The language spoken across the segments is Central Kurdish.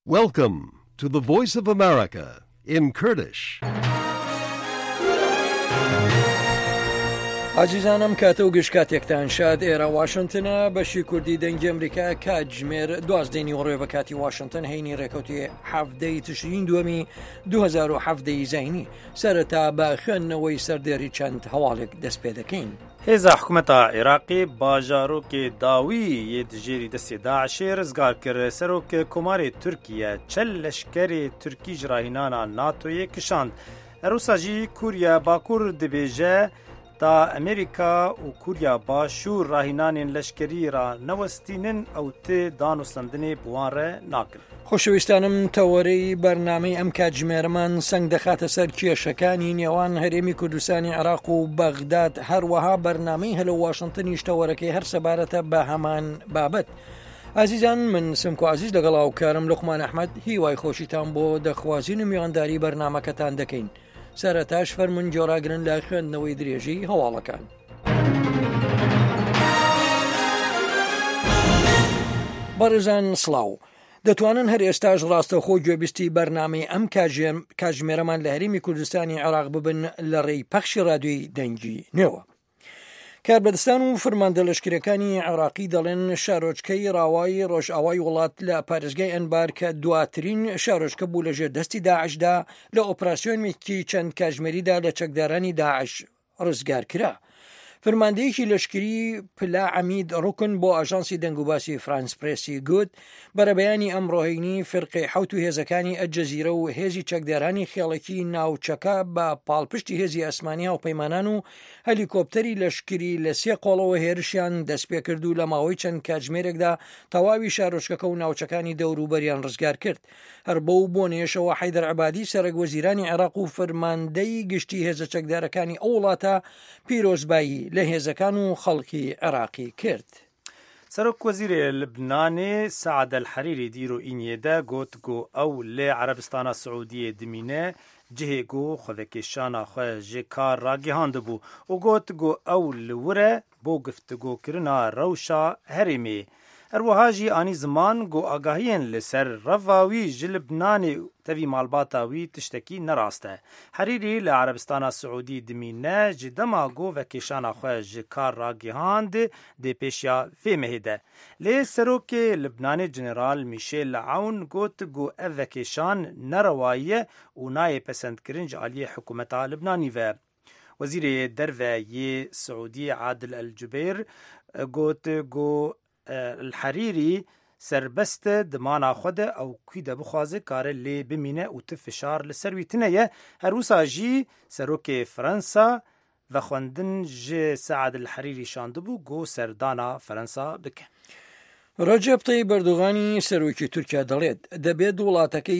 Welcome to the Voice of America in Kurdish. عزیزانم کاتە و گشتکاتێکتان شاد ئێرە واشنگتنە بەشی کوردی دەنگی ئەمریکا کاتژمێر 12 ڕۆژ بە کاتی واشنگتن هەینی ڕێکەوتی هەفتەی تشرین دووەمی 2017 زینی سەرەتا بە خوێندنەوەی سەردێری چەند هەواڵێک دەست پێ دەکەین. هێزا حکوومەتە عێراقی باژارۆکێ داوی یê dijêrî destê Daişê rizgar kir serokê Komarê Tirkiye çel leşkerê Tirkî ji rahînana NATOyê kişand. Rûsa jî Kurya Bakur dibêje ta Amerîka û Kurya Başûr rahînanên leşkerî ra newestînin ew tê danûstandinê bi wan re nakin. خۆشەویستانم تەوەرەی بەرنامەی ئەم کاتژمێرەمان سنگ دەخاتە سەر کێشەکانی نێوان هەرێمی کوردستانی عێراق و بەغداد هەروەها بەرنامەی هەلە واشنگتنیش تەوەرەکەی هەر سەبارەتە بە هەمان بابەت. ئازیزان من سمکۆ عزیز لەگەڵ هاوکارم لوقمان ئەحمەد هیوای خۆشیتان بۆ دەخوازین و میوانداری بەرنامەکەتان دەکەین. سەرەتاش فەرمون جۆراگرن لە خوێندنەوەی درێژی هەواڵەکان. بەڕێزان سڵاو. دەتوانن هەر ئێستاش ڕاستەوخۆ گوێبیستی بەرنامەی ئەم کاتژمێرەمان لە هەرێمی کوردستانی عێراق ببن لە ڕێی پەخشی رادیۆی دەنگی نێوە. کاربەدەستان و فەرماندە لەشکرەکانی عێراقی دەڵێن شارۆچکەی ڕاوای ڕۆژئاوای وڵات لە پارێزگای ئەنبار کە دواترین شارۆچکە بوو لەژێر دەستی داعشدا لە ئۆپراسیۆنێکی چەند کاتژمێریدا لە چەکدارانی داعش ڕزگار کرا. فەرماندەیەکی لەشکری پلا عەمید ڕوکن بۆ ئاژانسی دەنگوباسی فرانس پرێسی گوت بەرەبەیانی ئەمڕۆهینی فرقی حەوت و هێزەکانی ئەلجەزیرە و هێزی چەکدارانی خێڵێکی ناوچەکە بە پاڵپشتی هێزی ئەسمانی هاوپەیمانان و هەلیکۆپتەری لەشکری لە سێ قۆڵەوە هێرشیان دەست پێ کرد و لە ماوەی چەند کاتژمێرێکدا تەواوی شارۆچکەکە و ناوچەکانی دەوروبەریان ڕزگار کرد. هەر بەو بۆ نێشەوە حەیدەر عەبادی سەرۆکوەزیرانی عێراق و فەرماندەی گشتی هێزە چەکدارەکانی ئەو وڵاتە پیرۆزبایی لە هێزەکان و خەڵکی عێراقی کرد. سەرۆکوەزیرê Libnanê Saad el-Herîrî dîro îniyê got ku ew lê Erebistana Siûdiyê dimîne cihê ku xwedekêşana xwe ji kar ragihand bû û got ku ew li wir e bo giftugokirina rewşa herêmê. Herwiha jî anî ziman ku agahiyên li ser reva wî ji Libnanê tevî malbata wî tiştekî nerast e. Herîrî li Erebistana Siûdî dimîne ji dema ku vekêşana xwe ji kar ragihand dê pêşiya vê mehê de. Lê serokê Libnanê Jeneral Michel Aoun got ku ev vekêşan nerewayî ye û nayê pesendkirin ji aliyê hikûmeta Libnanî ve. Wezîrê derve yê Siûdiyê Adil el-Cubeyr got ku الحريري سربست دمانا خود او کی ده بخوازه کار لی بمینه او ته فشار لسروی تنه هروسا جی سروک فرانسا و خوندن جی سعد الحريري شاندبو گو سردانا فرانسا بکه. ڕەجەب تەیب ئەردۆغانی سەرۆکی تورکیا دەڵێت دەبێت وڵاتەکەی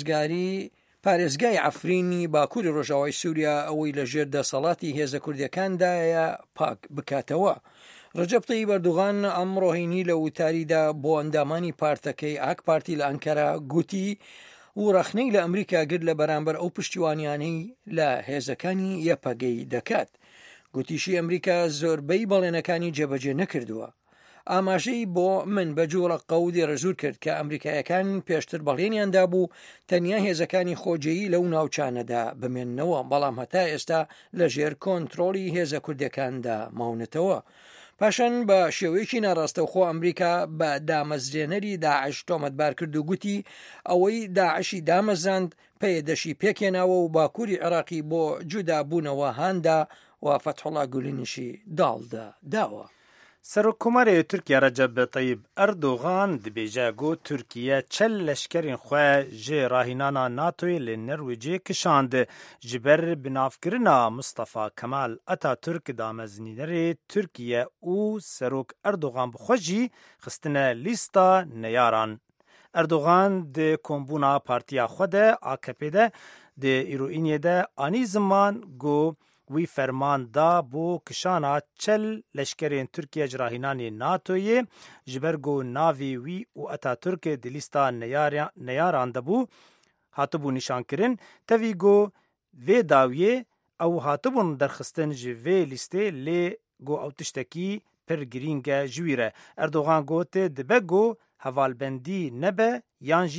پارێزگای عەفرینی باکووری ڕۆژاوای سووریا ئەوەی لە ژێر دەسەڵاتی هێزە کوردیەکاندایە پاک بکاتەوە. ڕەجەب تەیب ئەردۆغان ئەمڕۆهینی لە وتاریدا بۆ ئەندامانی پارتەکەی ئاک پارتی لە ئەنکەرا گوتی و ڕەخنەی لە ئەمریکا گرت لە بەرامبەر ئەو پشتیوانیانەی لە هێزەکانی یەپەگەی دەکات. گوتیشی ئەمریکا زۆربەی بەڵێنەکانی جێبەجێ نەکردووە. ئاماژەی بۆ من بە جوڵە قەودی ڕێژوور کرد کە ئەمریکایەکان پێشتر بەڵێنیاندا بوو تەنیا هێزەکانی خۆجێیی لەو ناوچانەدا بمێننەوە بەڵام هەتا ئێستا لە ژێر کۆنتڕۆڵی هێزە کوردیەکاندا ماونەتەوە. پاشان بە شێوەیەکی ناڕاستەوخۆ ئەمریکا بە دامەزرێنەری داعش تۆمەتبار کرد و گوتی ئەوەی داعشی دامەزاند پێدەشی پێکێناوە و باکووری عێراقی بۆ جودابوونەوە هاندا و فەتحوڵا گولینیشی داڵداوە. سەرۆککۆمارê Tirkiye Recep Tayyip Erdogan dibêje ku Tirkiye çel leşkerên xwe ji rahînana NATOyê li Norwêcê kişand. Ji ber binavkirina Mustafa Kemal Atatürk damezinînerê Tirkiye û Serok Erdogan bi xwe jî xistine lîsta neyaran. Erdogan di kombûna partiya xwe de AKP'de di îroîniyê de anî ziman ku wî ferman da bû kişana çel leşkerên Tirkiye ji rahînanê NATOyê ji ber ku navê wî û Atatürkê di lîsta neyaran de bû hatibû nîşankirin tevî ku vê dawiyê ew hatibûn derxistin ji vê lîstê lê ku ew tiştekî pir girîng e ji wî re. Erdogan got dibe ku hevalbendî nebe yan